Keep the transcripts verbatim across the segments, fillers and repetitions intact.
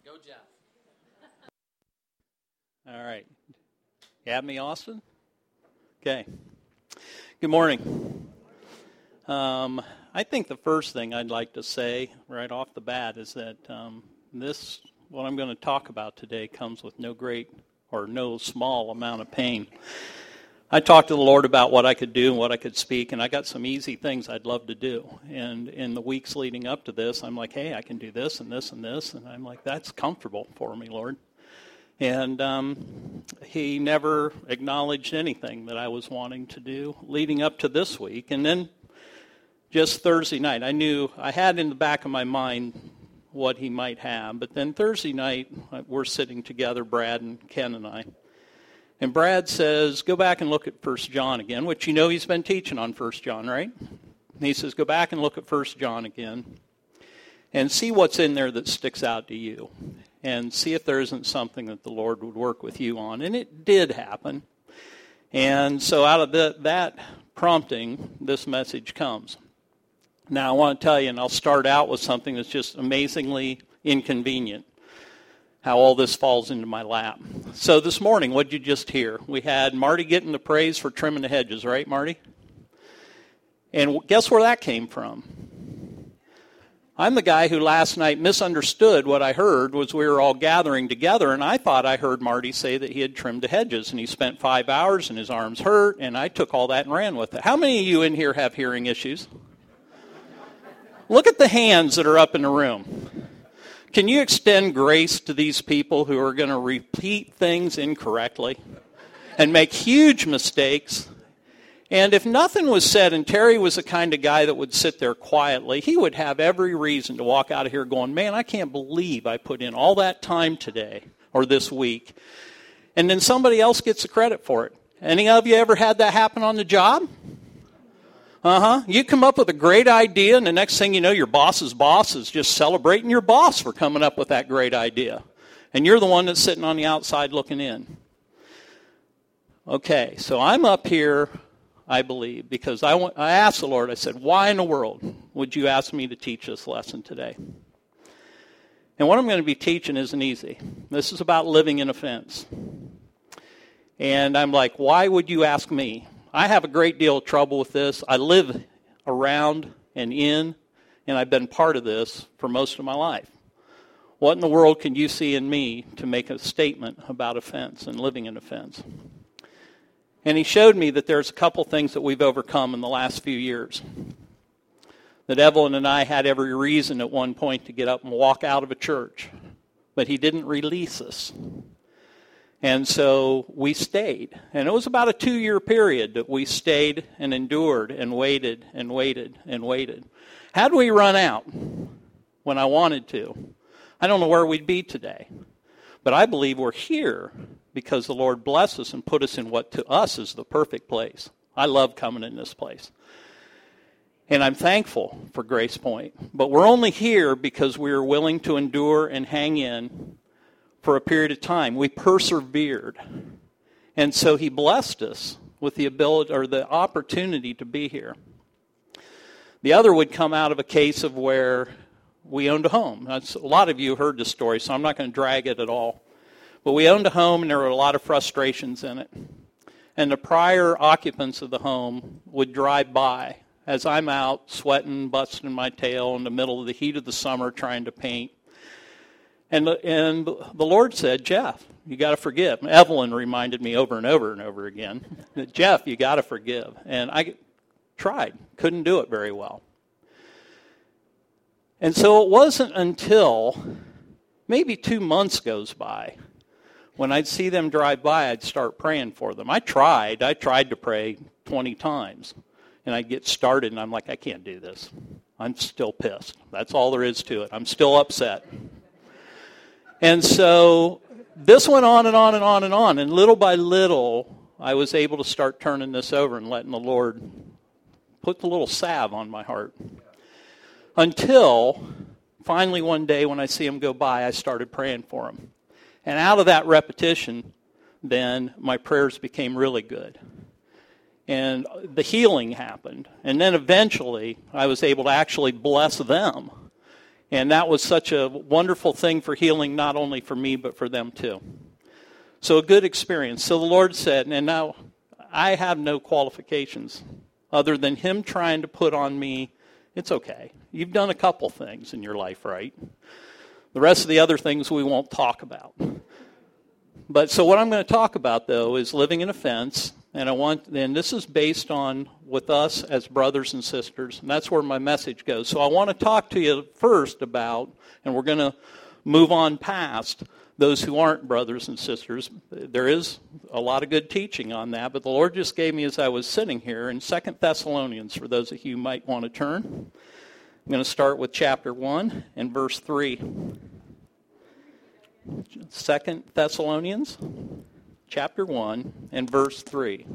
Go, Jeff. All right. You have me, Austin? Okay. Good morning. Um, I think the first thing I'd like to say right off the bat is that um, this, what I'm going to talk about today, comes with no great or no small amount of pain. I talked to the Lord about what I could do and what I could speak, and I got some easy things I'd love to do. And in the weeks leading up to this, I'm like, hey, I can do this and this and this. And I'm like, that's comfortable for me, Lord. And um, he never acknowledged anything that I was wanting to do leading up to this week. And then just Thursday night, I knew, I had in the back of my mind what he might have. But then Thursday night, we're sitting together, Brad and Ken and I. And Brad says, go back and look at First John again, which you know he's been teaching on First John, right? And he says, go back and look at First John again and see what's in there that sticks out to you and see if there isn't something that the Lord would work with you on. And it did happen. And so out of the, that prompting, this message comes. Now, I want to tell you, and I'll start out with something that's just amazingly inconvenient, how all this falls into my lap. So this morning, what did you just hear? We had Marty getting the praise for trimming the hedges, right, Marty? And guess where that came from? I'm the guy who last night misunderstood what I heard was we were all gathering together, and I thought I heard Marty say that he had trimmed the hedges, and he spent five hours, and his arms hurt, and I took all that and ran with it. How many of you in here have hearing issues? Look at the hands that are up in the room. Can you extend grace to these people who are going to repeat things incorrectly and make huge mistakes? And if nothing was said, and Terry was the kind of guy that would sit there quietly, he would have every reason to walk out of here going, man, I can't believe I put in all that time today or this week. And then somebody else gets the credit for it. Any of you ever had that happen on the job? Uh-huh. You come up with a great idea, and the next thing you know, your boss's boss is just celebrating your boss for coming up with that great idea. And you're the one that's sitting on the outside looking in. Okay, so I'm up here, I believe, because I, went, I asked the Lord, I said, why in the world would you ask me to teach this lesson today? And what I'm going to be teaching isn't easy. This is about living in offense. And I'm like, why would you ask me? I have a great deal of trouble with this. I live around and in, and I've been part of this for most of my life. What in the world can you see in me to make a statement about offense and living in offense? And he showed me that there's a couple things that we've overcome in the last few years. That Evelyn and I had every reason at one point to get up and walk out of a church, but he didn't release us. And so we stayed. And it was about a two-year period that we stayed and endured and waited and waited and waited. Had we run out when I wanted to, I don't know where we'd be today. But I believe we're here because the Lord blessed us and put us in what to us is the perfect place. I love coming in this place. And I'm thankful for Grace Point. But we're only here because we are willing to endure and hang in for a period of time. We persevered. And so he blessed us with the ability or the opportunity to be here. The other would come out of a case of where we owned a home. That's, a lot of you heard the story, so I'm not going to drag it at all. But we owned a home, and there were a lot of frustrations in it. And the prior occupants of the home would drive by as I'm out sweating, busting my tail in the middle of the heat of the summer trying to paint. And the, and the Lord said, Jeff, you got to forgive. Evelyn reminded me over and over and over again that, Jeff, you got to forgive. And I tried, couldn't do it very well. And so it wasn't until maybe two months goes by when I'd see them drive by, I'd start praying for them. I tried. I tried to pray twenty times. And I'd get started, and I'm like, I can't do this. I'm still pissed. That's all there is to it. I'm still upset. And so this went on and on and on and on. And little by little, I was able to start turning this over and letting the Lord put the little salve on my heart. Until finally one day when I see him go by, I started praying for him. And out of that repetition, then my prayers became really good. And the healing happened. And then eventually I was able to actually bless them And that was such a wonderful thing for healing, not only for me, but for them too. So a good experience. So the Lord said, and now I have no qualifications other than him trying to put on me, it's okay. You've done a couple things in your life, right? The rest of the other things we won't talk about. But so what I'm going to talk about, though, is living in offense. And I want, and this is based on with us as brothers and sisters, and that's where my message goes. So I want to talk to you first about, and we're going to move on past those who aren't brothers and sisters. There is a lot of good teaching on that, but the Lord just gave me as I was sitting here in Second Thessalonians, for those of you who might want to turn. I'm going to start with chapter one and verse three. Second Thessalonians, chapter one and verse three.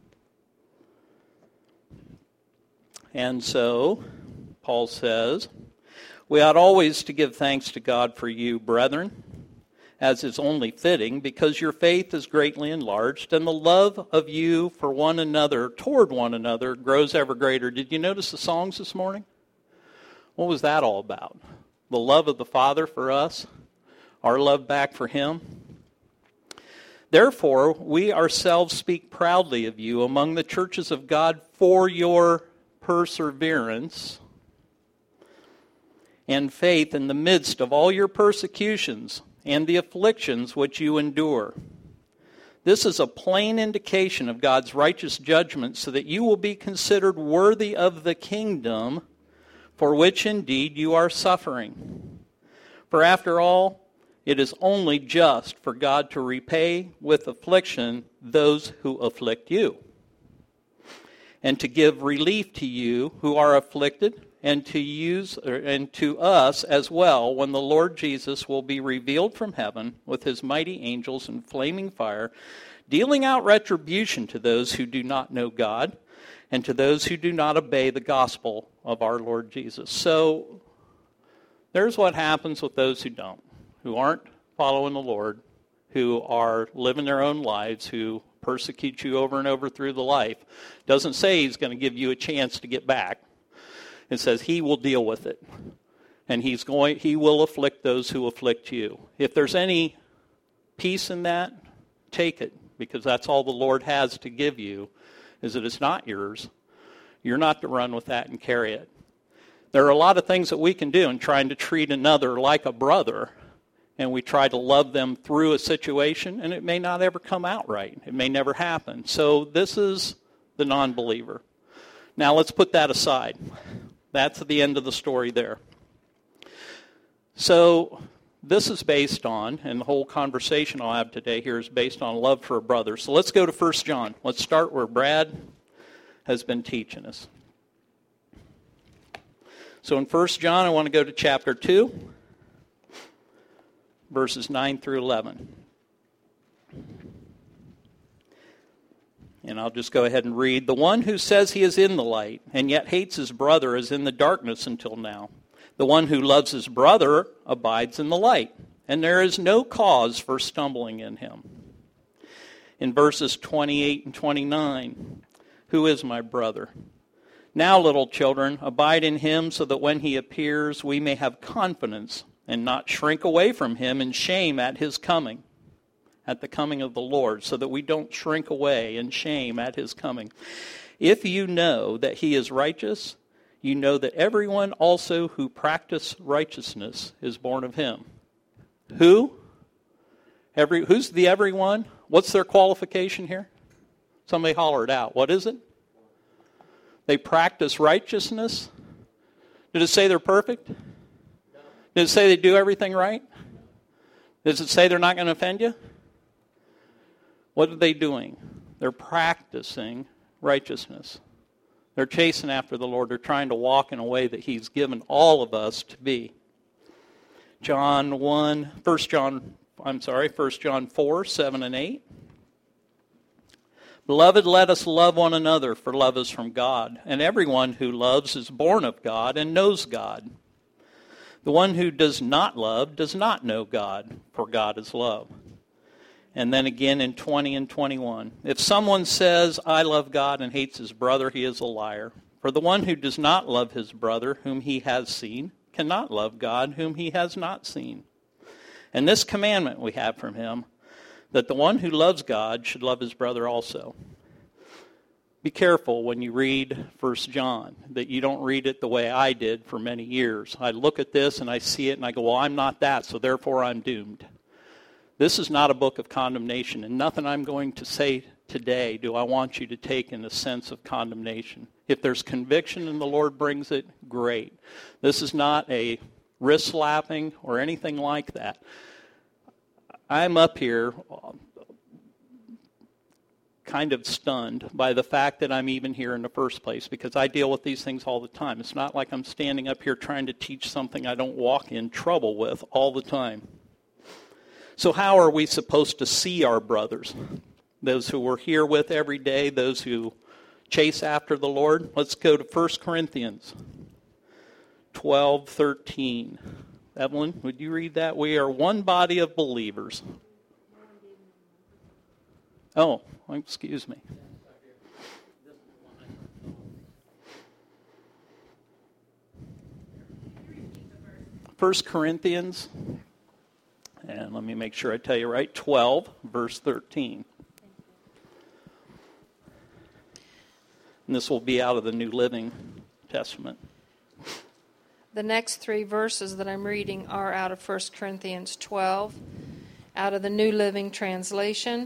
And so, Paul says, we ought always to give thanks to God for you, brethren, as is only fitting, because your faith is greatly enlarged, and the love of you for one another, toward one another, grows ever greater. Did you notice the songs this morning? What was that all about? The love of the Father for us, our love back for him. Therefore, we ourselves speak proudly of you among the churches of God for your perseverance and faith in the midst of all your persecutions and the afflictions which you endure. This is a plain indication of God's righteous judgment, so that you will be considered worthy of the kingdom for which indeed you are suffering. For after all, it is only just for God to repay with affliction those who afflict you, and to give relief to you who are afflicted, and to use and to us as well, when the Lord Jesus will be revealed from heaven with his mighty angels in flaming fire, dealing out retribution to those who do not know God, and to those who do not obey the gospel of our Lord Jesus. So there's what happens with those who don't, who aren't following the Lord, who are living their own lives, who persecute you over and over through the life. Doesn't say he's going to give you a chance to get back. It says he will deal with it. And he's going, he will afflict those who afflict you. If there's any peace in that, take it, because that's all the Lord has to give you, is that it's not yours. You're not to run with that and carry it. There are a lot of things that we can do in trying to treat another like a brother, and we try to love them through a situation, and it may not ever come out right. It may never happen. So this is the non-believer. Now let's put that aside. That's the end of the story there. So this is based on, and the whole conversation I'll have today here is based on love for a brother. So let's go to First John. Let's start where Brad has been teaching us. So in First John, I want to go to chapter two, verses nine through eleven. And I'll just go ahead and read. The one who says he is in the light and yet hates his brother is in the darkness until now. The one who loves his brother abides in the light, and there is no cause for stumbling in him. In verses twenty-eight and twenty-nine, who is my brother? Now, little children, abide in him, so that when he appears, we may have confidence and not shrink away from him in shame at his coming, at the coming of the Lord, so that we don't shrink away in shame at his coming. If you know that he is righteous, you know that everyone also who practices righteousness is born of him. Who? Every, who's the everyone? What's their qualification here? Somebody holler it out. What is it? They practice righteousness. Did it say they're perfect? Did it say they do everything right? Does it say they're not going to offend you? What are they doing? They're practicing righteousness. They're chasing after the Lord. They're trying to walk in a way that he's given all of us to be. John one, First John, I'm sorry, First John four, seven and eight. Beloved, let us love one another, for love is from God. And everyone who loves is born of God and knows God. The one who does not love does not know God, for God is love. And then again in twenty and twenty-one. If someone says, I love God, and hates his brother, he is a liar. For the one who does not love his brother, whom he has seen, cannot love God whom he has not seen. And this commandment we have from him, that the one who loves God should love his brother also. Be careful when you read First John, that you don't read it the way I did for many years. I look at this and I see it and I go, well, I'm not that, so therefore I'm doomed. This is not a book of condemnation, and nothing I'm going to say today do I want you to take in a sense of condemnation. If there's conviction and the Lord brings it, great. This is not a wrist slapping or anything like that. I'm up here kind of stunned by the fact that I'm even here in the first place, because I deal with these things all the time. It's not like I'm standing up here trying to teach something I don't walk in trouble with all the time. So how are we supposed to see our brothers? Those who we're here with every day, those who chase after the Lord? Let's go to First Corinthians twelve thirteen. Evelyn, would you read that? We are one body of believers. Oh, excuse me. First Corinthians, and let me make sure I tell you right, twelve, verse thirteen. And this will be out of the New Living Testament. The next three verses that I'm reading are out of First Corinthians twelve, out of the New Living Translation.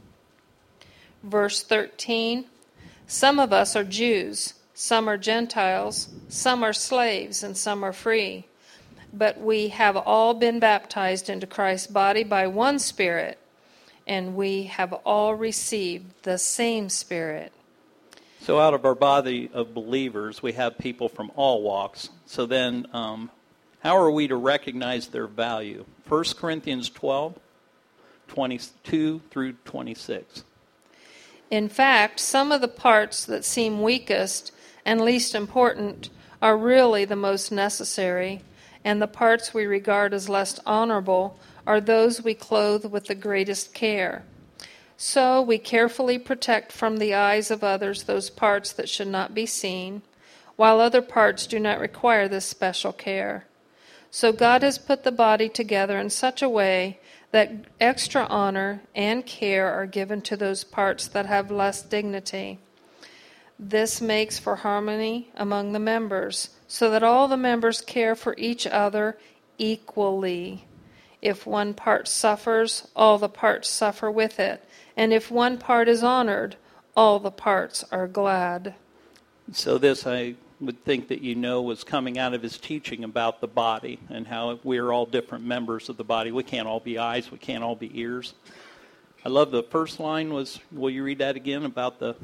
Verse thirteen, some of us are Jews, some are Gentiles, some are slaves, and some are free. But we have all been baptized into Christ's body by one Spirit, and we have all received the same Spirit. So out of our body of believers, we have people from all walks. So then, um, how are we to recognize their value? First Corinthians twelve, twenty-two through twenty-six. In fact, some of the parts that seem weakest and least important are really the most necessary, and the parts we regard as less honorable are those we clothe with the greatest care. So we carefully protect from the eyes of others those parts that should not be seen, while other parts do not require this special care. So God has put the body together in such a way that extra honor and care are given to those parts that have less dignity. This makes for harmony among the members, so that all the members care for each other equally. If one part suffers, all the parts suffer with it. And if one part is honored, all the parts are glad. So this, I would think that you know, was coming out of his teaching about the body and how we're all different members of the body. We can't all be eyes. We can't all be ears. I love the first line was, will you read that again about the...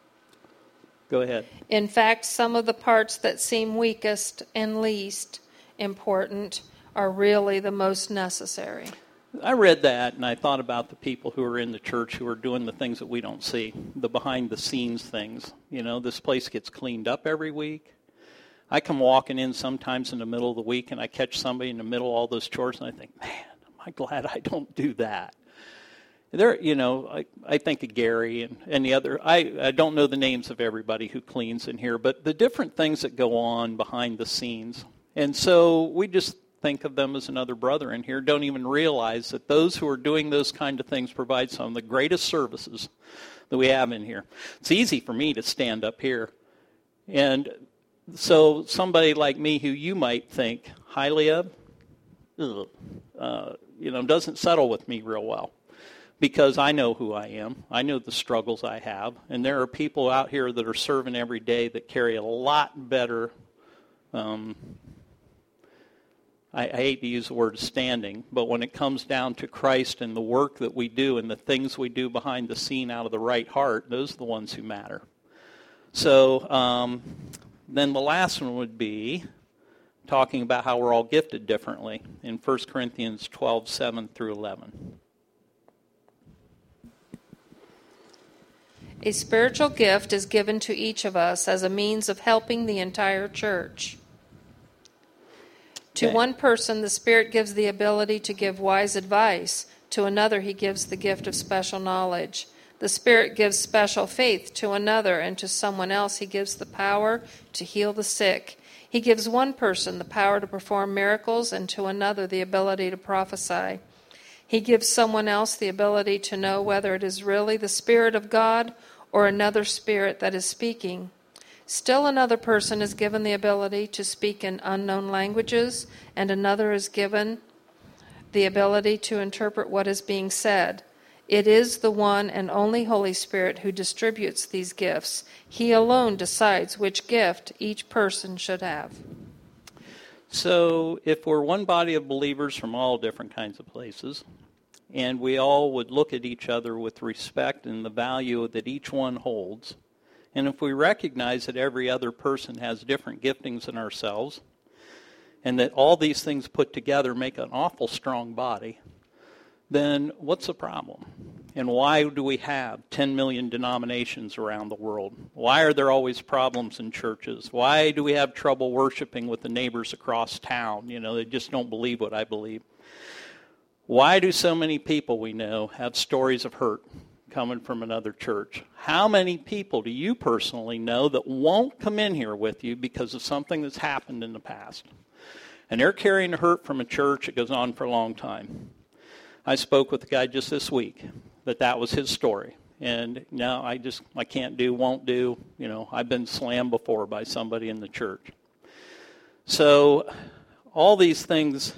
Go ahead. In fact, some of the parts that seem weakest and least important are really the most necessary. I read that and I thought about the people who are in the church who are doing the things that we don't see, the behind-the-scenes things. You know, this place gets cleaned up every week. I come walking in sometimes in the middle of the week and I catch somebody in the middle of all those chores and I think, man, am I glad I don't do that. There, you know, I, I think of Gary and, and the other, I, I don't know the names of everybody who cleans in here, but the different things that go on behind the scenes. And so we just think of them as another brother in here, don't even realize that those who are doing those kind of things provide some of the greatest services that we have in here. It's easy for me to stand up here. And so somebody like me who you might think highly of, ugh, uh, you know, doesn't settle with me real well. Because I know who I am. I know the struggles I have. And there are people out here that are serving every day that carry a lot better, um, I, I hate to use the word standing, but when it comes down to Christ and the work that we do and the things we do behind the scene out of the right heart, those are the ones who matter. So um, then the last one would be talking about how we're all gifted differently in First Corinthians twelve, seven through eleven. A spiritual gift is given to each of us as a means of helping the entire church. To Okay. one person, the Spirit gives the ability to give wise advice. To another, he gives the gift of special knowledge. The Spirit gives special faith to another, and to someone else he gives the power to heal the sick. He gives one person the power to perform miracles and to another the ability to prophesy. He gives someone else the ability to know whether it is really the Spirit of God or another spirit that is speaking. Still another person is given the ability to speak in unknown languages, and another is given the ability to interpret what is being said. It is the one and only Holy Spirit who distributes these gifts. He alone decides which gift each person should have. So if we're one body of believers from all different kinds of places, and we all would look at each other with respect and the value that each one holds, and if we recognize that every other person has different giftings than ourselves, and that all these things put together make an awful strong body, then what's the problem? And why do we have ten million denominations around the world? Why are there always problems in churches? Why do we have trouble worshiping with the neighbors across town? You know, they just don't believe what I believe. Why do so many people we know have stories of hurt coming from another church? How many people do you personally know that won't come in here with you because of something that's happened in the past? And they're carrying hurt from a church that goes on for a long time. I spoke with a guy just this week that that was his story. And now I just, I can't do, won't do. You know, I've been slammed before by somebody in the church. So all these things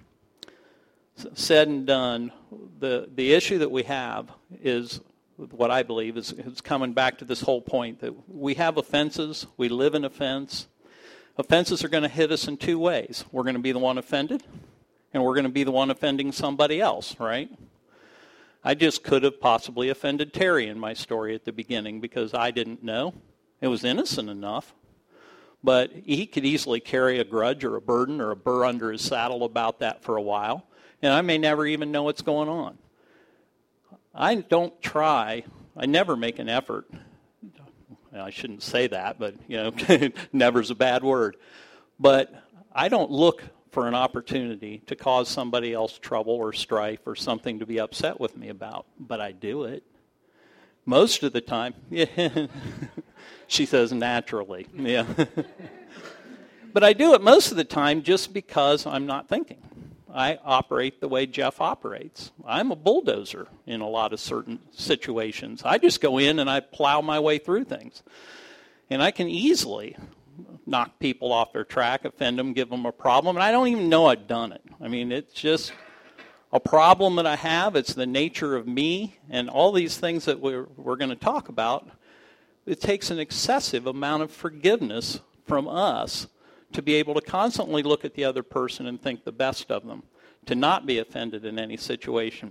said and done, the, the issue that we have is what I believe is, is coming back to this whole point that we have offenses, we live in offense. Offenses are going to hit us in two ways. We're going to be the one offended, and we're going to be the one offending somebody else, right? I just could have possibly offended Terry in my story at the beginning because I didn't know. It was innocent enough. But he could easily carry a grudge or a burden or a burr under his saddle about that for a while, and I may never even know what's going on. I don't try, I never make an effort. I shouldn't say that, but, you know, never's a bad word. But I don't look for an opportunity to cause somebody else trouble or strife or something to be upset with me about, but I do it. Most of the time, yeah, she says naturally, yeah. But I do it most of the time just because I'm not thinking. I operate the way Jeff operates. I'm a bulldozer in a lot of certain situations. I just go in and I plow my way through things. And I can easily knock people off their track, offend them, give them a problem, and I don't even know I've done it. I mean, it's just a problem that I have. It's the nature of me, and all these things that we're, we're going to talk about. It takes an excessive amount of forgiveness from us to be able to constantly look at the other person and think the best of them, to not be offended in any situation.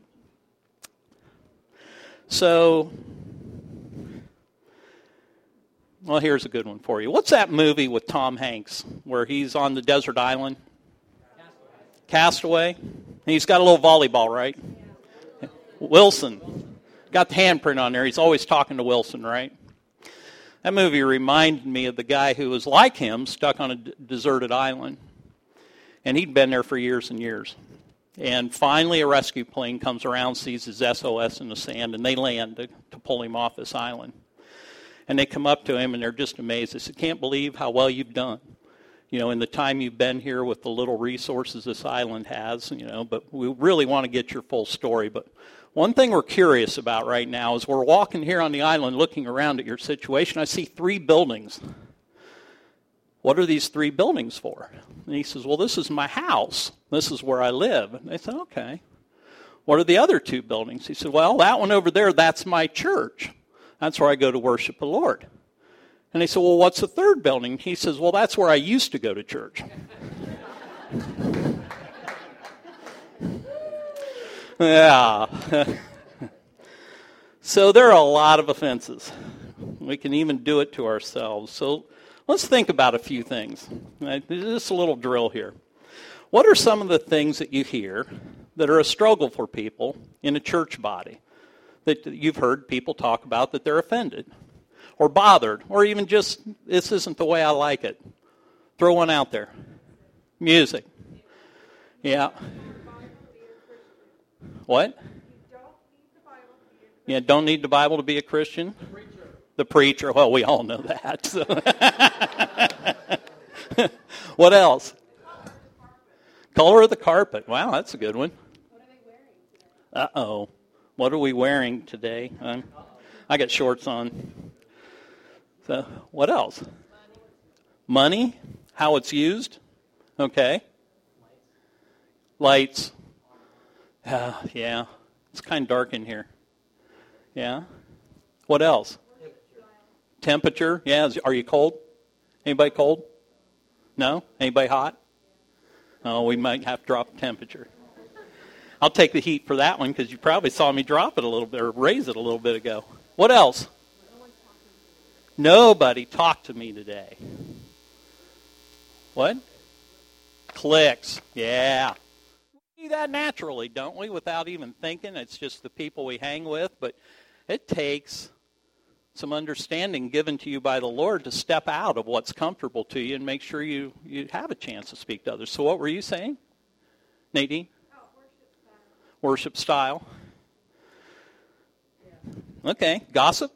So, well, here's a good one for you. What's that movie with Tom Hanks where he's on the desert island? Castaway. Castaway. He's got a little volleyball, right? Yeah. Wilson. Got the handprint on there. He's always talking to Wilson, right? That movie reminded me of the guy who was like him, stuck on a d- deserted island. And he'd been there for years and years. And finally a rescue plane comes around, sees his S O S in the sand, and they land to, to pull him off this island. And they come up to him, and they're just amazed. They said, can't believe how well you've done. You know, in the time you've been here with the little resources this island has, you know, but we really want to get your full story. But one thing we're curious about right now is we're walking here on the island looking around at your situation. I see three buildings. What are these three buildings for? And he says, well, this is my house. This is where I live. And they said, okay. What are the other two buildings? He said, well, that one over there, that's my church. That's where I go to worship the Lord. And they said, well, what's the third building? He says, well, that's where I used to go to church. Yeah. So there are a lot of offenses. We can even do it to ourselves. So let's think about a few things. Just a little drill here. What are some of the things that you hear that are a struggle for people in a church body that you've heard people talk about that they're offended or bothered or even just, this isn't the way I like it? Throw one out there. Music. Yeah. What? Yeah, don't need the Bible to be a Christian. The preacher. The preacher. Well, we all know that. So. What else? Color of the carpet. Wow, that's a good one. Uh-oh. What are we wearing today? Um, I got shorts on. So, what else? Money. How it's used. Okay. Lights. Uh, yeah. It's kind of dark in here. Yeah. What else? Temperature. Yeah. Are you cold? Anybody cold? No? Anybody hot? Oh, we might have to drop the temperature. I'll take the heat for that one because you probably saw me drop it a little bit or raise it a little bit ago. What else? Nobody talked to me today. What? Clicks. Yeah. We do that naturally, don't we? Without even thinking. It's just the people we hang with. But it takes some understanding given to you by the Lord to step out of what's comfortable to you and make sure you, you have a chance to speak to others. So what were you saying, Nadine? Oh, worship style. Worship style. Okay. Gossip?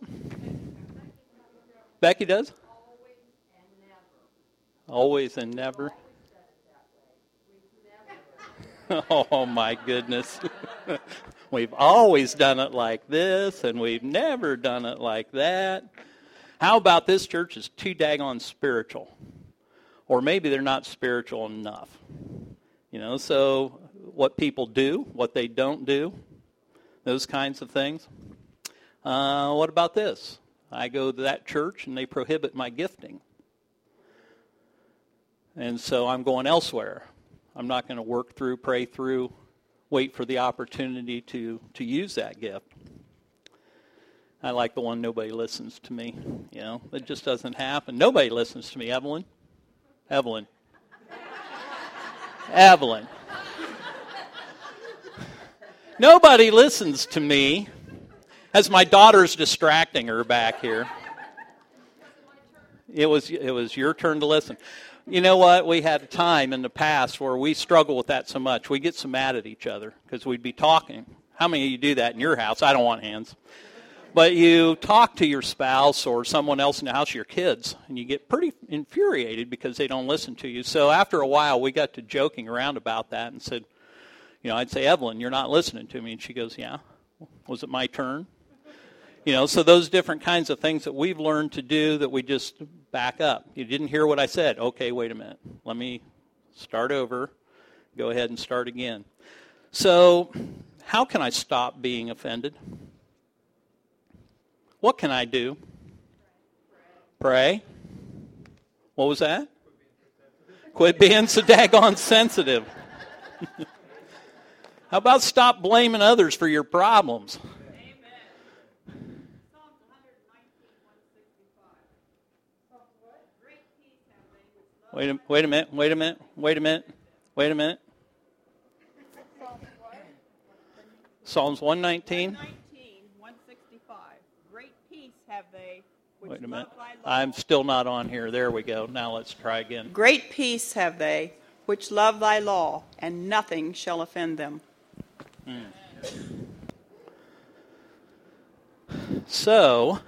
Becky does? Always and never. Oh, my goodness. We've always done it like this, and we've never done it like that. How about this church is too daggone spiritual? Or maybe they're not spiritual enough. You know, so what people do, what they don't do, those kinds of things. Uh, what about this? I go to that church, and they prohibit my gifting. And so I'm going elsewhere. I'm not going to work through, pray through, wait for the opportunity to, to use that gift. I like the one, nobody listens to me. You know, it just doesn't happen. Nobody listens to me. Evelyn? Evelyn. Evelyn. Nobody listens to me as my daughter's distracting her back here. It was, it was your turn to listen. You know what? We had a time in the past where we struggle with that so much. We get so mad at each other because we'd be talking. How many of you do that in your house? I don't want hands. But you talk to your spouse or someone else in the house, your kids, and you get pretty infuriated because they don't listen to you. So after a while, we got to joking around about that and said, you know, I'd say, Evelyn, you're not listening to me. And she goes, yeah. Was it my turn? You know, so those different kinds of things that we've learned to do that we just back up. You didn't hear what I said. Okay, wait a minute. Let me start over. Go ahead and start again. So how can I stop being offended? What can I do? Pray. What was that? Quit being so daggone sensitive. How about stop blaming others for your problems? Wait a, wait a minute, wait a minute, wait a minute, wait a minute. Psalms one nineteen. one nineteen, one sixty-five. Great peace have they, which Wait a minute. love thy law. I'm still not on here. There we go. Now let's try again. Great peace have they, which love thy law, and nothing shall offend them. Hmm. So,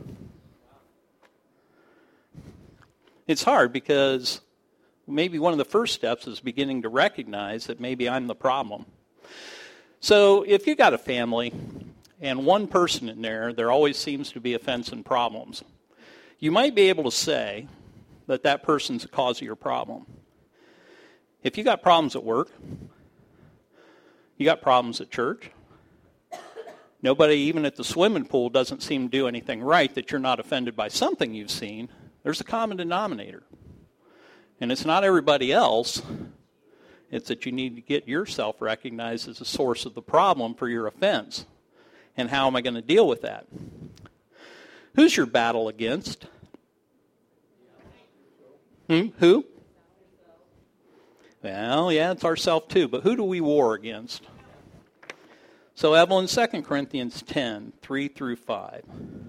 it's hard because maybe one of the first steps is beginning to recognize that maybe I'm the problem. So if you got a family and one person in there, there always seems to be offense and problems. You might be able to say that that person's the cause of your problem. If you got problems at work, you got problems at church, nobody even at the swimming pool doesn't seem to do anything right that you're not offended by something you've seen, there's a common denominator. And it's not everybody else. It's that you need to get yourself recognized as the source of the problem for your offense. And how am I going to deal with that? Who's your battle against? Hmm? Who? Well, yeah, it's ourself too. But who do we war against? So Evelyn, Second Corinthians ten, three through five.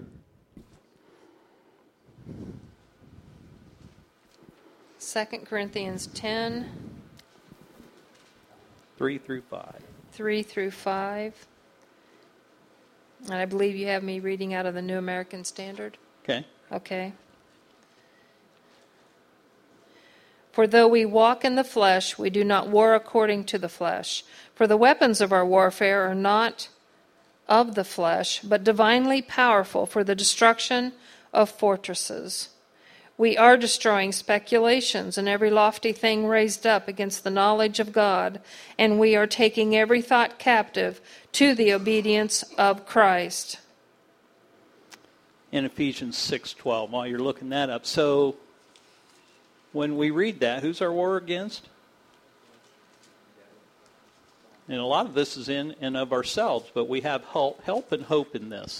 Second Corinthians ten, three through five. three through five. And I believe you have me reading out of the New American Standard. Okay. Okay. For though we walk in the flesh, we do not war according to the flesh. For the weapons of our warfare are not of the flesh, but divinely powerful for the destruction of fortresses. We are destroying speculations and every lofty thing raised up against the knowledge of God, and we are taking every thought captive to the obedience of Christ. In Ephesians six twelve, while you're looking that up. So when we read that, who's our war against? And a lot of this is in and of ourselves, but we have help, help and hope in this.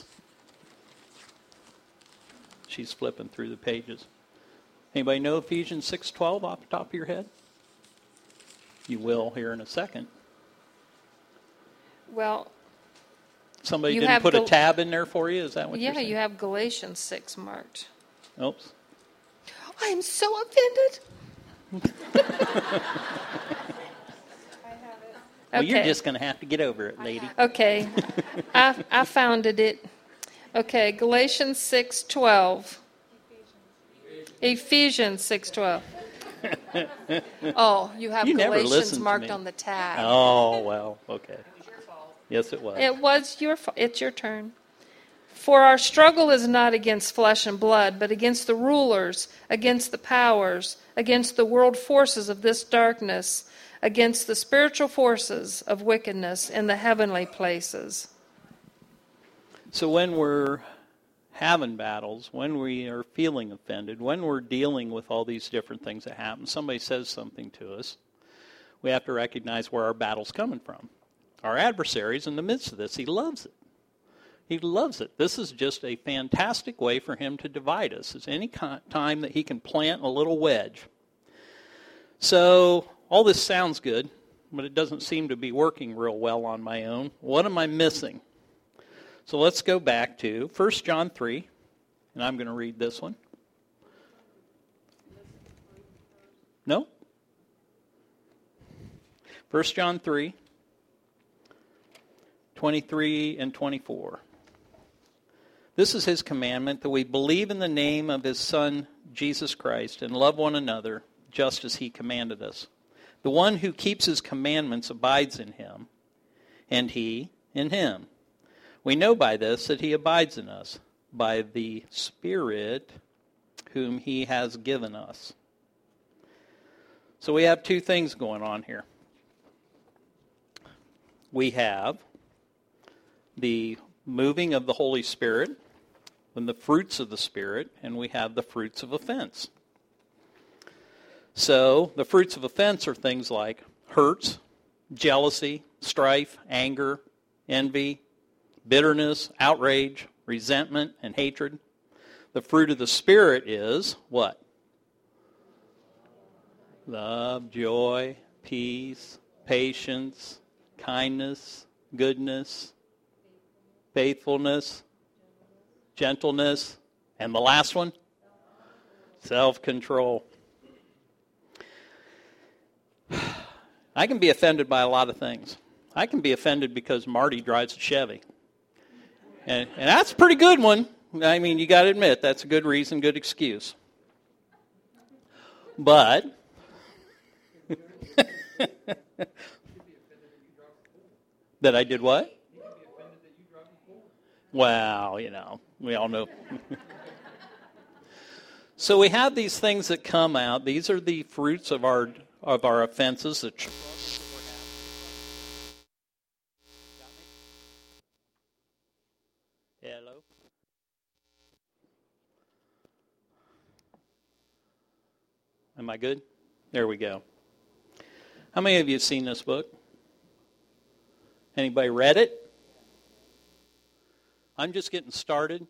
She's flipping through the pages. Anybody know Ephesians six twelve off the top of your head? You will here in a second. Well, somebody you didn't put Gal- a tab in there for you? Is that what yeah, you're saying? you have Galatians six marked. Oops. I am so offended. Well, Okay. you're just going to have to get over it, lady. Okay, I, I founded it. Okay, Galatians six twelve. Ephesians six twelve. Oh, you have You never Galatians listened to marked me. on the tab. Oh, well, okay. Yes, it was. It was your fa- it's your turn. For our struggle is not against flesh and blood, but against the rulers, against the powers, against the world forces of this darkness, against the spiritual forces of wickedness in the heavenly places. So when we're having battles, when we are feeling offended, when we're dealing with all these different things that happen, somebody says something to us, we have to recognize where our battle's coming from. Our adversary's in the midst of this. He loves it. He loves it. This is just a fantastic way for him to divide us. It's any time that he can plant a little wedge. So all this sounds good, but it doesn't seem to be working real well on my own. What am I missing? So let's go back to First John three, and I'm going to read this one. No? First John three, twenty-three and twenty-four. This is his commandment, that we believe in the name of his Son, Jesus Christ, and love one another just as he commanded us. The one who keeps his commandments abides in him, and he in him. We know by this that he abides in us, by the Spirit whom he has given us. So we have two things going on here. We have the moving of the Holy Spirit and the fruits of the Spirit, and we have the fruits of offense. So the fruits of offense are things like hurts, jealousy, strife, anger, envy, bitterness, outrage, resentment, and hatred. The fruit of the Spirit is what? Love, joy, peace, patience, kindness, goodness, faithfulness, gentleness, and the last one? Self-control. I can be offended by a lot of things. I can be offended because Marty drives a Chevy. And, and that's a pretty good one. I mean, you got to admit, that's a good reason, good excuse. But that I did what? Well, you know, we all know. So we have these things that come out. These are the fruits of our of our offenses. The tr- Hello? Am I good? There we go. How many of you have seen this book? Anybody read it? I'm just getting started.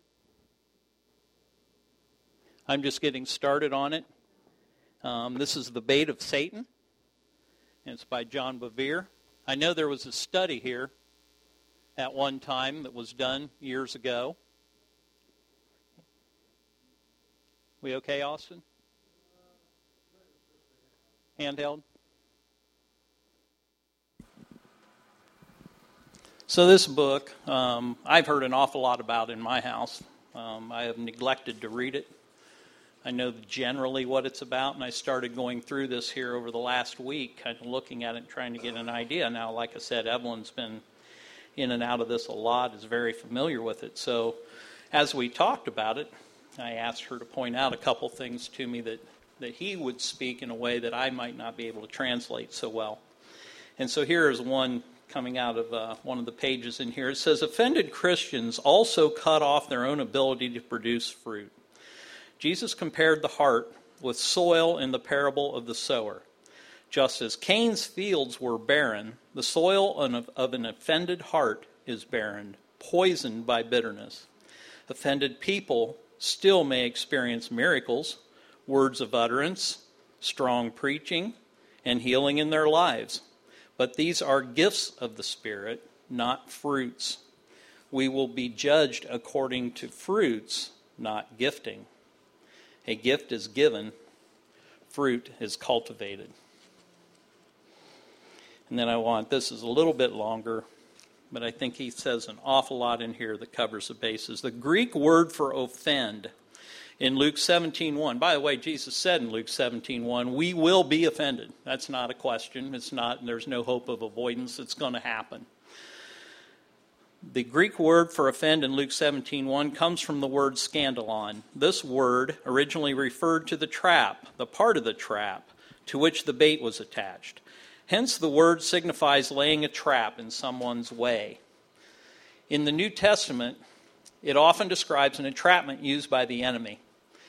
I'm just getting started on it. Um, this is The Bait of Satan, and it's by John Bevere. I know there was a study here at one time that was done years ago. We okay, Austin? Handheld? So this book, um, I've heard an awful lot about in my house. Um, I have neglected to read it. I know generally what it's about, and I started going through this here over the last week, kind of looking at it and trying to get an idea. Now, like I said, Evelyn's been in and out of this a lot, is very familiar with it. So as we talked about it, I asked her to point out a couple things to me that, that he would speak in a way that I might not be able to translate so well. And so here is one coming out of uh, one of the pages in here. It says, offended Christians also cut off their own ability to produce fruit. Jesus compared the heart with soil in the parable of the sower. Just as Cain's fields were barren, the soil of an offended heart is barren, poisoned by bitterness. Offended people still may experience miracles, words of utterance, strong preaching, and healing in their lives. But these are gifts of the Spirit, not fruits. We will be judged according to fruits, not gifting. A gift is given, fruit is cultivated. And then I want, this is a little bit longer, but I think he says an awful lot in here that covers the bases. The Greek word for offend in Luke seventeen one. By the way, Jesus said in Luke seventeen one, we will be offended. That's not a question. It's not, there's no hope of avoidance. It's going to happen. The Greek word for offend in Luke seventeen one comes from the word scandalon. This word originally referred to the trap, the part of the trap to which the bait was attached. Hence, the word signifies laying a trap in someone's way. In the New Testament, it often describes an entrapment used by the enemy.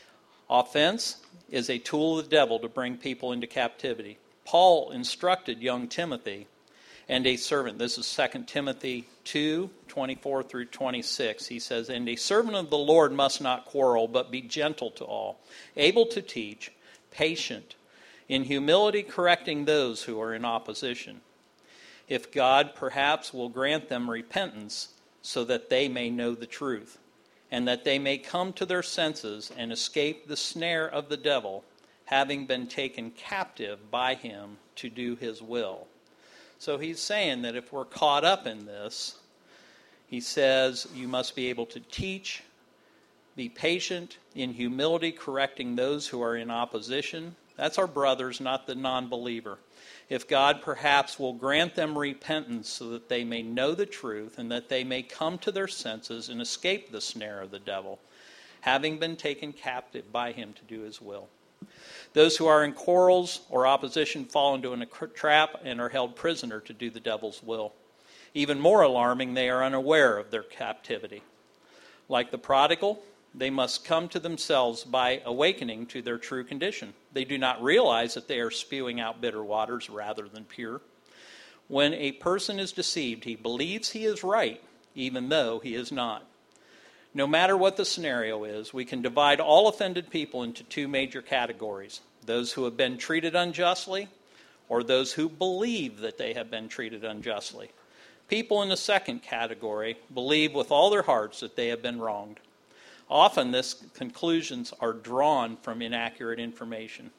Offense is a tool of the devil to bring people into captivity. Paul instructed young Timothy and a servant. This is Second Timothy two, twenty-four through twenty-six. He says, and a servant of the Lord must not quarrel, but be gentle to all, able to teach, patient, in humility correcting those who are in opposition. If God perhaps will grant them repentance, so that they may know the truth, and that they may come to their senses and escape the snare of the devil, having been taken captive by him to do his will. So he's saying that if we're caught up in this, he says you must be able to teach, be patient, in humility correcting those who are in opposition. That's our brothers, not the non-believer. If God perhaps will grant them repentance so that they may know the truth and that they may come to their senses and escape the snare of the devil, having been taken captive by him to do his will. Those who are in quarrels or opposition fall into a trap and are held prisoner to do the devil's will. Even more alarming, they are unaware of their captivity. Like the prodigal, they must come to themselves by awakening to their true condition. They do not realize that they are spewing out bitter waters rather than pure. When a person is deceived, he believes he is right, even though he is not. No matter what the scenario is, we can divide all offended people into two major categories: those who have been treated unjustly, or those who believe that they have been treated unjustly. People in the second category believe with all their hearts that they have been wronged. Often, these conclusions are drawn from inaccurate information,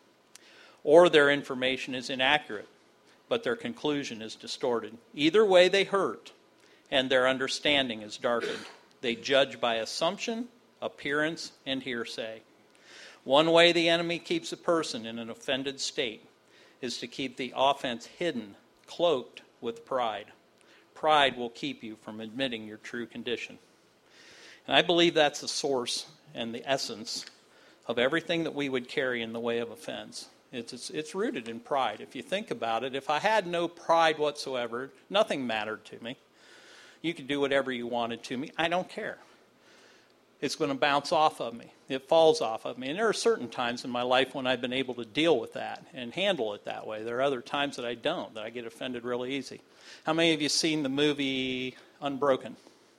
or their information is inaccurate, but their conclusion is distorted. Either way, they hurt, and their understanding is darkened. They judge by assumption, appearance, and hearsay. One way the enemy keeps a person in an offended state is to keep the offense hidden, cloaked with pride. Pride will keep you from admitting your true condition. And I believe that's the source and the essence of everything that we would carry in the way of offense. It's, it's, it's rooted in pride. If you think about it, if I had no pride whatsoever, nothing mattered to me. You could do whatever you wanted to me. I don't care. It's going to bounce off of me. It falls off of me. And there are certain times in my life when I've been able to deal with that and handle it that way. There are other times that I don't, that I get offended really easy. How many of you seen the movie Unbroken?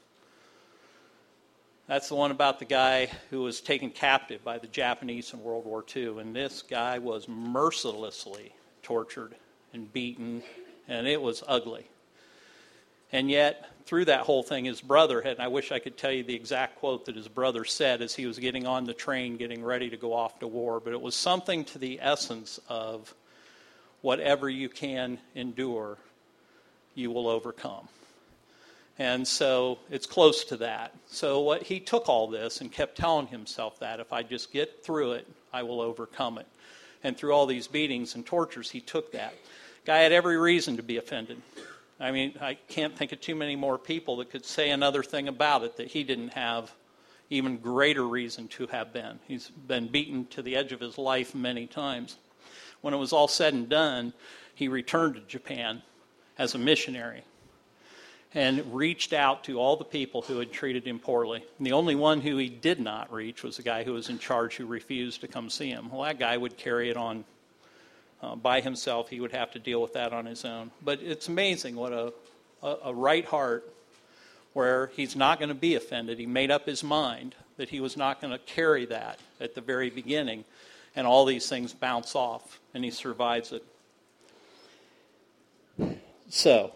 That's the one about the guy who was taken captive by the Japanese in World War Two. And this guy was mercilessly tortured and beaten, and it was ugly. And yet, through that whole thing, his brother had, and I wish I could tell you the exact quote that his brother said as he was getting on the train, getting ready to go off to war, but it was something to the essence of, whatever you can endure, you will overcome. And so it's close to that. So what he took all this and kept telling himself that if I just get through it, I will overcome it. And through all these beatings and tortures, he took that. Guy had every reason to be offended. I mean, I can't think of too many more people that could say another thing about it that he didn't have even greater reason to have been. He's been beaten to the edge of his life many times. When it was all said and done, he returned to Japan as a missionary and reached out to all the people who had treated him poorly. And the only one who he did not reach was the guy who was in charge who refused to come see him. Well, that guy would carry it on uh, by himself. He would have to deal with that on his own. But it's amazing what a, a, a right heart where he's not going to be offended. He made up his mind that he was not going to carry that at the very beginning. And all these things bounce off, and he survives it. So,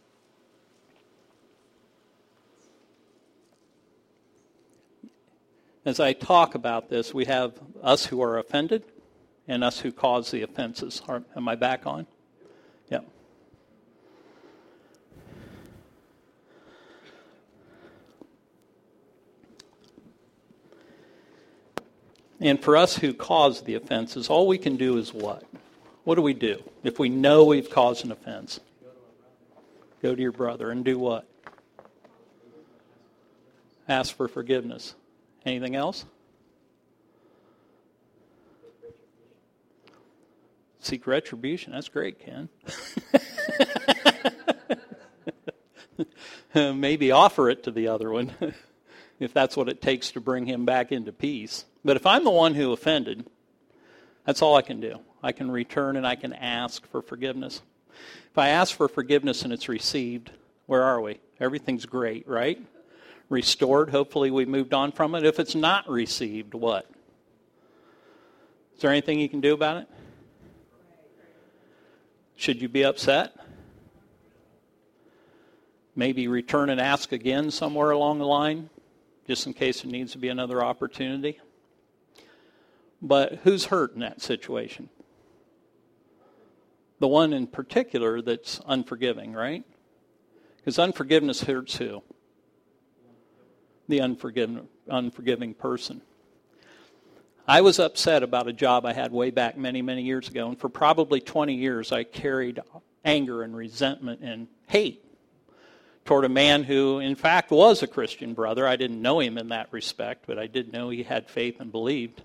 as I talk about this, we have us who are offended and us who cause the offenses. Are, am I back on? Yeah. And for us who cause the offenses, all we can do is what? What do we do if we know we've caused an offense? Go to your brother and do what? Ask for forgiveness. Anything else? Seek retribution. That's great, Ken. Maybe offer it to the other one if that's what it takes to bring him back into peace. But if I'm the one who offended, that's all I can do. I can return and I can ask for forgiveness. If I ask for forgiveness and it's received, where are we? Everything's great, right? Restored. Hopefully we moved on from it. If it's not received, what? Is there anything you can do about it? Should you be upset? Maybe return and ask again somewhere along the line, just in case there needs to be another opportunity. But who's hurt in that situation? The one in particular that's unforgiving, right? Because unforgiveness hurts who? The unforgiving, unforgiving person. I was upset about a job I had way back many, many years ago, and for probably twenty years I carried anger and resentment and hate toward a man who, in fact, was a Christian brother. I didn't know him in that respect, but I did know he had faith and believed.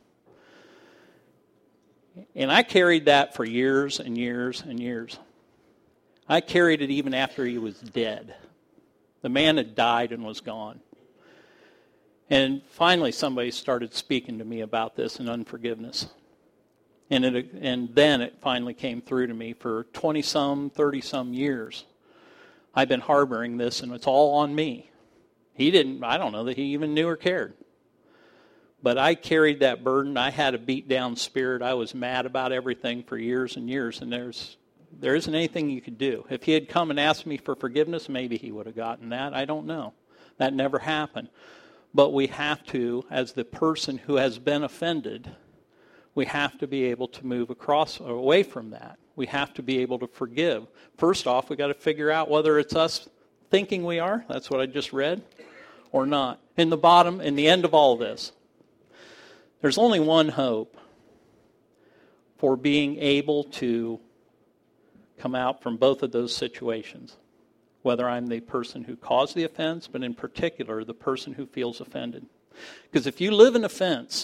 And I carried that for years and years and years. I carried it even after he was dead. The man had died and was gone. And finally somebody started speaking to me about this and unforgiveness. And it, and then it finally came through to me. For twenty-some, thirty-some years, I've been harboring this, and it's all on me. He didn't, I don't know that he even knew or cared. But I carried that burden. I had a beat-down spirit. I was mad about everything for years and years, and there's there isn't anything you could do. If he had come and asked me for forgiveness, maybe he would have gotten that. I don't know. That never happened. But we have to, as the person who has been offended, we have to be able to move across or away from that. We have to be able to forgive. First off, we've got to figure out whether it's us thinking we are, that's what I just read, or not. In the bottom, in the end of all this, there's only one hope for being able to come out from both of those situations. Whether I'm the person who caused the offense, but in particular, the person who feels offended. Because if you live in offense,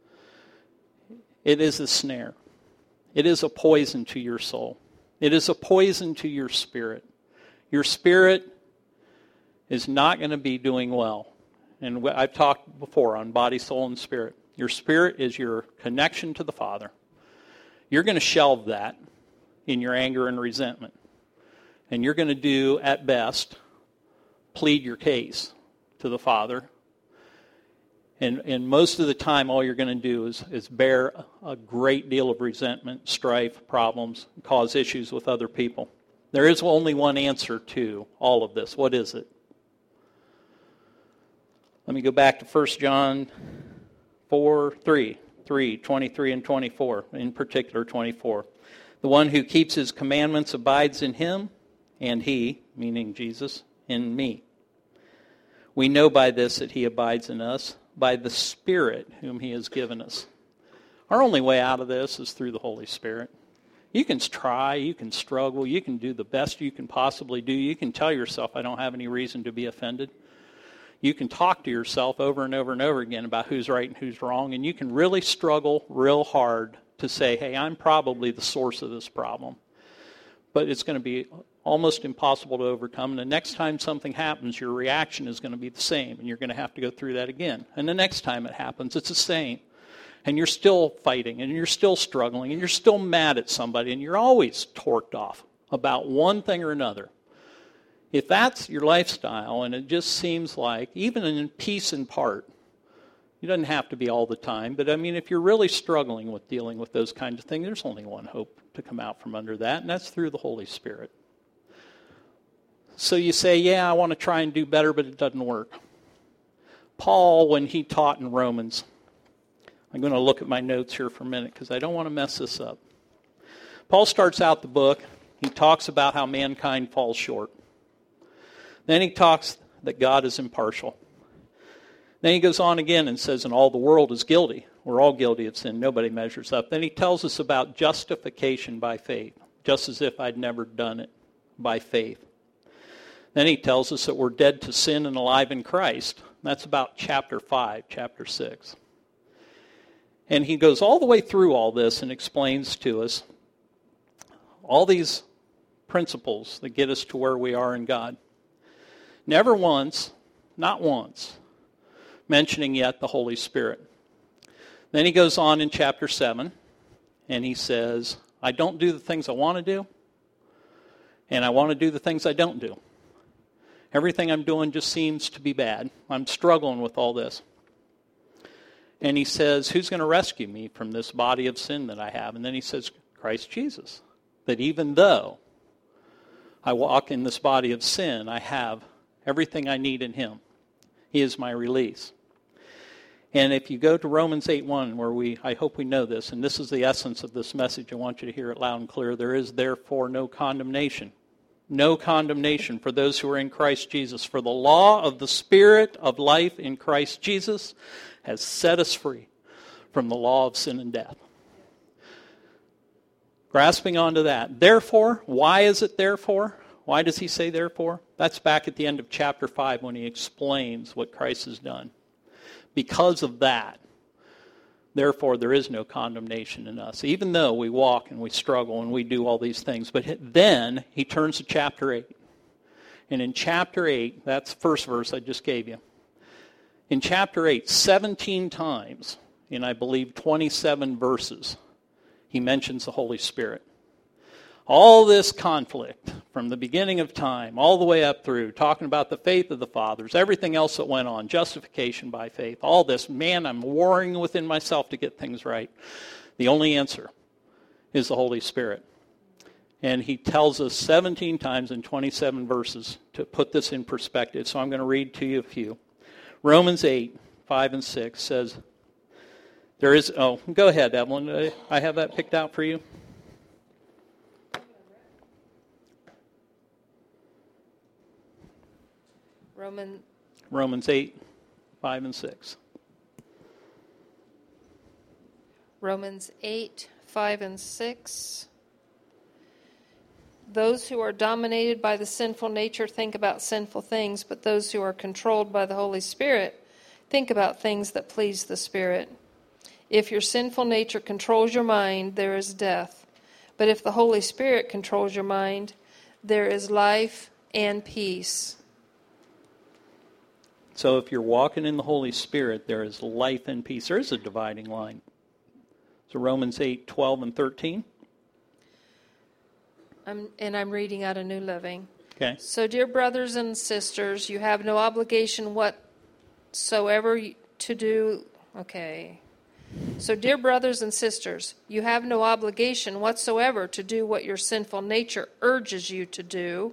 it is a snare. It is a poison to your soul. It is a poison to your spirit. Your spirit is not going to be doing well. And I've talked before on body, soul, and spirit. Your spirit is your connection to the Father. You're going to shelve that in your anger and resentment. And you're going to do, at best, plead your case to the Father. And, and most of the time, all you're going to do is, is bear a great deal of resentment, strife, problems, cause issues with other people. There is only one answer to all of this. What is it? Let me go back to First John four, three, three, twenty-three and twenty-four, in particular twenty-four. The one who keeps his commandments abides in him, and he, meaning Jesus, in me. We know by this that he abides in us, by the Spirit whom he has given us. Our only way out of this is through the Holy Spirit. You can try, you can struggle, you can do the best you can possibly do. You can tell yourself, I don't have any reason to be offended. You can talk to yourself over and over and over again about who's right and who's wrong, and you can really struggle real hard to say, hey, I'm probably the source of this problem. But it's going to be almost impossible to overcome. And the next time something happens, your reaction is going to be the same, and you're going to have to go through that again. And the next time it happens, it's the same. And you're still fighting, and you're still struggling, and you're still mad at somebody, and you're always torqued off about one thing or another. If that's your lifestyle, and it just seems like, even in peace in part, it doesn't have to be all the time, but I mean, if you're really struggling with dealing with those kinds of things, there's only one hope to come out from under that, and that's through the Holy Spirit. So you say, yeah, I want to try and do better, but it doesn't work. Paul, when he taught in Romans, I'm going to look at my notes here for a minute because I don't want to mess this up. Paul starts out the book. He talks about how mankind falls short. Then he talks that God is impartial. Then he goes on again and says, and all the world is guilty. We're all guilty of sin. Nobody measures up. Then he tells us about justification by faith, just as if I'd never done it, by faith. Then he tells us that we're dead to sin and alive in Christ. That's about chapter five, chapter six. And he goes all the way through all this and explains to us all these principles that get us to where we are in God. Never once, not once, mentioning yet the Holy Spirit. Then he goes on in chapter seven, and he says, I don't do the things I want to do, and I want to do the things I don't do. Everything I'm doing just seems to be bad. I'm struggling with all this. And he says, who's going to rescue me from this body of sin that I have? And then he says, Christ Jesus. That even though I walk in this body of sin, I have everything I need in him. He is my release. And if you go to Romans eight one, where we, I hope we know this, and this is the essence of this message, I want you to hear it loud and clear. There is therefore no condemnation. No condemnation for those who are in Christ Jesus. For the law of the Spirit of life in Christ Jesus has set us free from the law of sin and death. Grasping onto that. Therefore, why is it therefore? Why does he say therefore? That's back at the end of chapter five when he explains what Christ has done. Because of that, therefore there is no condemnation in us, even though we walk and we struggle and we do all these things. But then he turns to chapter eight. And in chapter eight, that's the first verse I just gave you. In chapter eight, seventeen times, in I believe twenty-seven verses, he mentions the Holy Spirit. All this conflict from the beginning of time, all the way up through, talking about the faith of the fathers, everything else that went on, justification by faith, all this, man, I'm warring within myself to get things right. The only answer is the Holy Spirit. And he tells us seventeen times in twenty-seven verses to put this in perspective. So I'm going to read to you a few. Romans eight, five and six says, there is, oh, go ahead, Evelyn. I have that picked out for you. Roman. Romans eight, five and six. Romans eight, five and six. Those who are dominated by the sinful nature think about sinful things, but those who are controlled by the Holy Spirit think about things that please the Spirit. If your sinful nature controls your mind, there is death. But if the Holy Spirit controls your mind, there is life and peace. So if you're walking in the Holy Spirit, there is life and peace. There is a dividing line. So Romans eight, twelve and thirteen. I'm, and I'm reading out a New Living. Okay. So, dear brothers and sisters, you have no obligation whatsoever to do. Okay. So, dear brothers and sisters, you have no obligation whatsoever to do what your sinful nature urges you to do.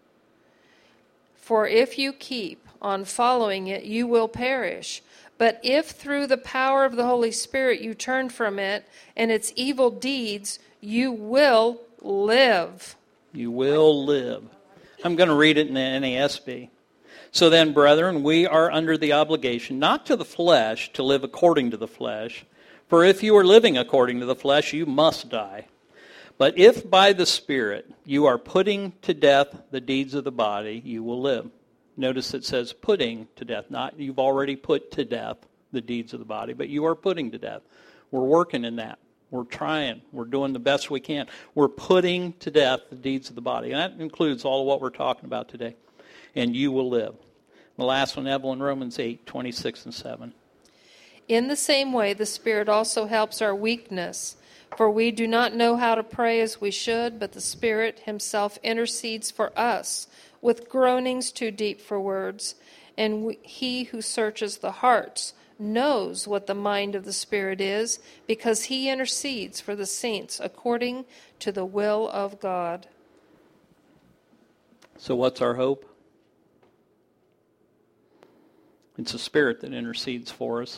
For if you keep on following it, you will perish. But if through the power of the Holy Spirit you turn from it and its evil deeds, you will live. You will live. I'm going to read it in the N A S B. So then, brethren, we are under the obligation, not to the flesh, to live according to the flesh. For if you are living according to the flesh, you must die. But if by the Spirit you are putting to death the deeds of the body, you will live. Notice it says putting to death, not you've already put to death the deeds of the body, but you are putting to death. We're working in that. We're trying. We're doing the best we can. We're putting to death the deeds of the body. And that includes all of what we're talking about today. And you will live. The last one, Evelyn, Romans eight, twenty-six and seven. In the same way, the Spirit also helps our weakness. For we do not know how to pray as we should, but the Spirit himself intercedes for us with groanings too deep for words. And we, he who searches the hearts knows what the mind of the Spirit is, because he intercedes for the saints according to the will of God. So what's our hope? It's the Spirit that intercedes for us.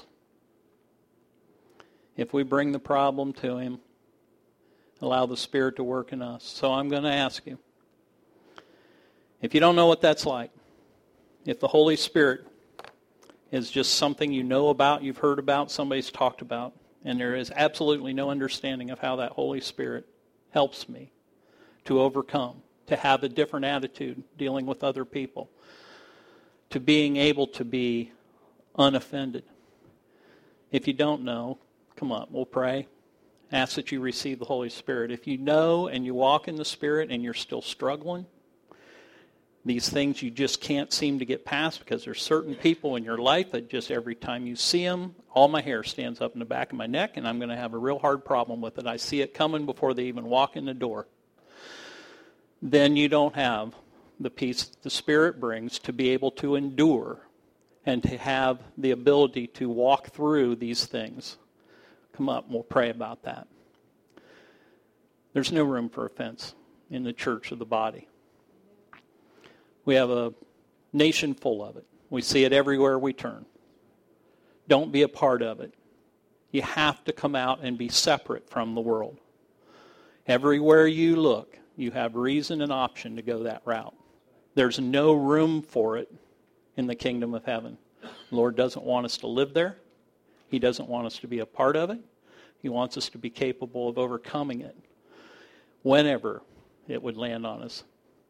If we bring the problem to him, allow the Spirit to work in us. So I'm going to ask you, if you don't know what that's like, if the Holy Spirit is just something you know about, you've heard about, somebody's talked about, and there is absolutely no understanding of how that Holy Spirit helps me to overcome, to have a different attitude dealing with other people, to being able to be unoffended. If you don't know, come on, we'll pray. Ask that you receive the Holy Spirit. If you know and you walk in the Spirit and you're still struggling, these things you just can't seem to get past because there's certain people in your life that just every time you see them, all my hair stands up in the back of my neck and I'm going to have a real hard problem with it. I see it coming before they even walk in the door. Then you don't have the peace that the Spirit brings to be able to endure and to have the ability to walk through these things. Come up and we'll pray about that. There's no room for offense in the church of the body. We have a nation full of it. We see it everywhere we turn. Don't be a part of it. You have to come out and be separate from the world. Everywhere you look, you have reason and option to go that route. There's no room for it in the kingdom of heaven. The Lord doesn't want us to live there. He doesn't want us to be a part of it. He wants us to be capable of overcoming it whenever it would land on us.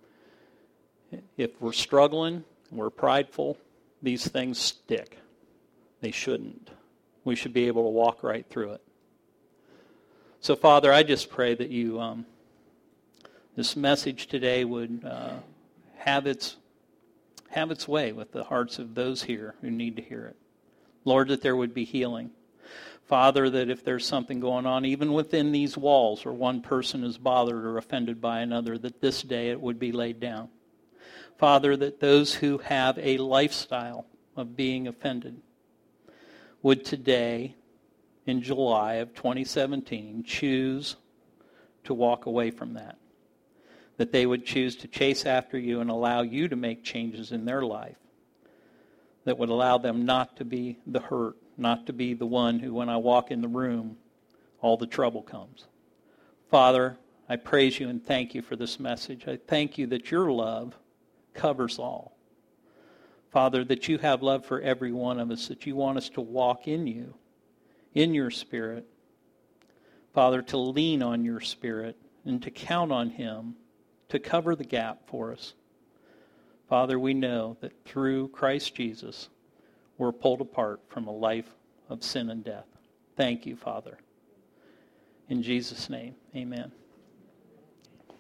If we're struggling, we're prideful, these things stick. They shouldn't. We should be able to walk right through it. So, Father, I just pray that you, um, this message today would uh, have its have its way with the hearts of those here who need to hear it. Lord, that there would be healing. Father, that if there's something going on, even within these walls, where one person is bothered or offended by another, that this day it would be laid down. Father, that those who have a lifestyle of being offended would today, in July of twenty seventeen, choose to walk away from that. That they would choose to chase after you and allow you to make changes in their life that would allow them not to be the hurt, not to be the one who, when I walk in the room, all the trouble comes. Father, I praise you and thank you for this message. I thank you that your love covers all. Father, that you have love for every one of us, that you want us to walk in you, in your Spirit. Father, to lean on your Spirit and to count on him to cover the gap for us. Father, we know that through Christ Jesus, we're pulled apart from a life of sin and death. Thank you, Father. In Jesus' name, amen.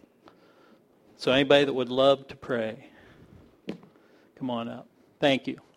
So anybody that would love to pray, come on up. Thank you.